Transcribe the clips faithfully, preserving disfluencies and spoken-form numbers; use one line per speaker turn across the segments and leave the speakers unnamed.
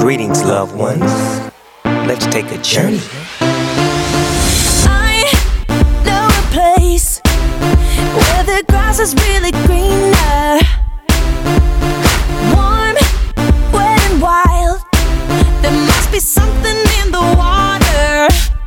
Greetings, loved ones. Let's take a journey.
I know a place where the grass is really greener, warm, wet and wild. There must be something in the water.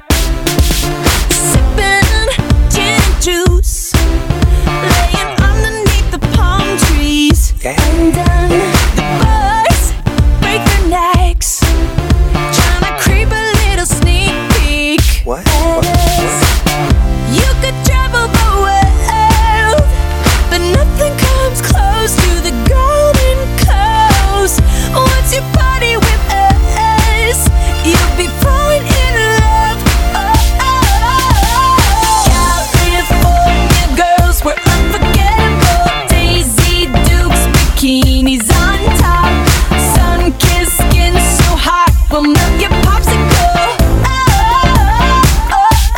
Sipping gin and juice, laying underneath the palm trees.
Yeah.
Undone, the birds break their necks, trying to creep a little sneak peek.
What?
What?
What?
You could travel the world, but nothing comes close to the Golden Coast. Once you party with us, you'll be falling in love. Oh, oh, oh. California girls, we're unforgettable. Daisy Dukes, bikinis on top, sun-kissed skin so hot, we'll melt your popsicle. Oh, oh,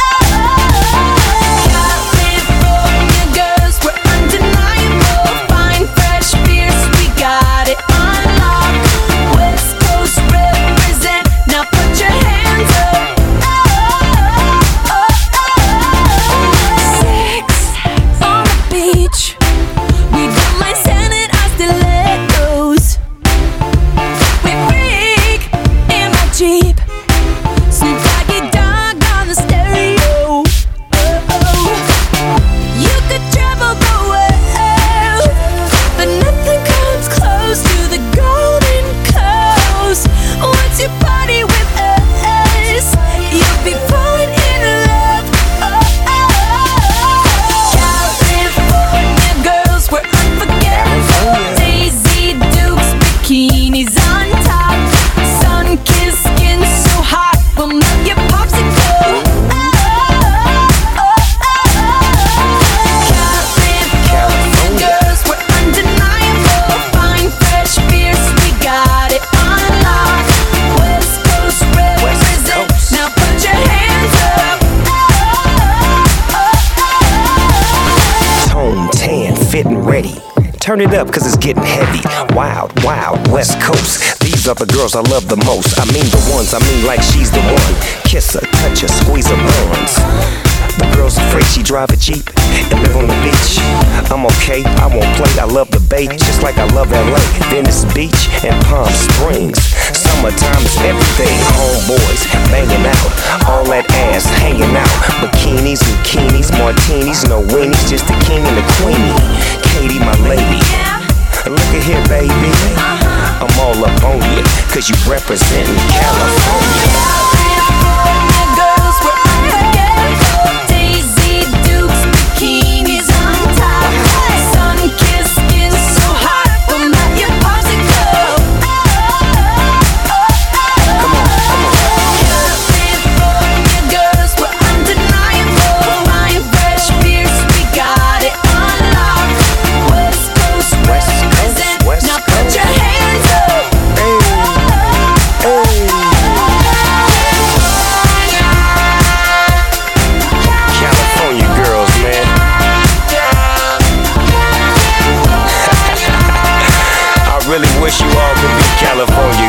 oh, California girls, we're undeniable. Fine, fresh beers, we got it on lock. West Coast represent, now put your hands up. Oh, oh, oh. Sex on the beach, we don't mind sending our stilettos. We freak in my Jeep, Snoop Doggy Dogg on the stereo. Oh, oh. You could travel the world, but nothing comes close to the Golden Coast. Once you party with us, you'll be falling in love. Oh, oh, California girls, we're unforgettable. Daisy Dukes, bikinis on top, sun-kissed skin so hot, we'll melt your popsicle. Oh, oh, oh. California girls, we're undeniable. Fine, fresh beers, we got it on lock. West Coast represent,
Coast.
now put your hands up. Oh, oh, oh.
Tone, tan, fit and ready. Turn it up, cause it's getting heavy. Wild, wild, West Coast. These are the girls I love the most. I mean the ones, I mean like she's the one. Kiss her, touch her, squeeze her buns. The girl's afraid she drive a Jeep and live on the beach. I'm okay, I won't play, I love the bay, just like I love L A, Venice Beach, and Palm Springs. Summertime is everything, homeboys banging out, all that ass hanging out. Bikinis, bikinis, martinis, no weenies, just the king and the queenie. Katie, my lady, look at here, baby. I'm all up on you, cause you representin' California.
California girls, we're unforgettable. Daisy Dukes, bikinis on top, sun-kissed skin so hot, we'll melt your popsicle. California girls, we're undeniable. Fine, fresh beers, we got it on lock. West Coast
West Coast,
represent,
West
now put
Coast.
your hands up.
California girls, man. I really wish you all could be California